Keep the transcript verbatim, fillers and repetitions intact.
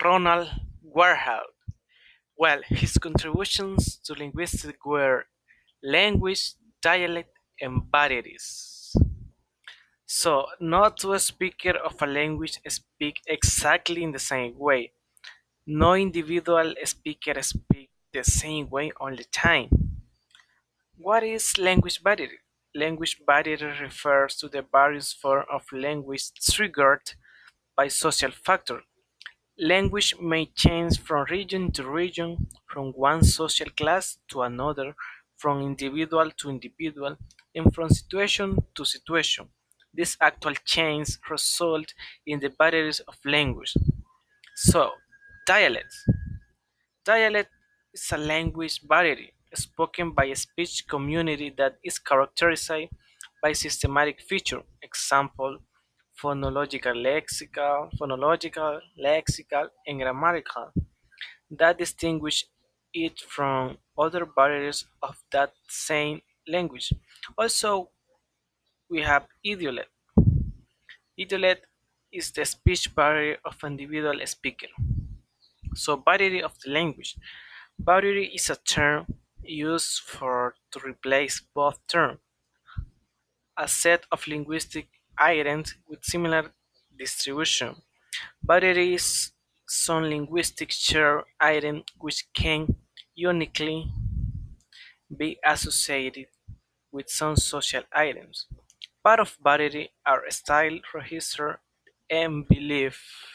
Ronald Warhol. Well, his contributions to linguistics were language, dialect, and varieties. So, not two speakers of a language speak exactly in the same way. No individual speaker speak the same way all the time. What is language variety? Language variety refers to the various forms of language triggered by social factors. Language may change from region to region, from one social class to another, from individual to individual, and from situation to situation. This actual change result in the varieties of language. So, dialects. Dialect is a language variety spoken by a speech community that is characterized by systematic features. Example, phonological, lexical, phonological, lexical, and grammatical that distinguish it from other varieties of that same language. Also, we have idiolect. Idiolect is the speech variety of individual speaker. So, variety of the language. Variety is a term used for to replace both terms, a set of linguistic items with similar distribution. Variety is some linguistic shared item which can uniquely be associated with some social items. Part of variety are style, register, and belief.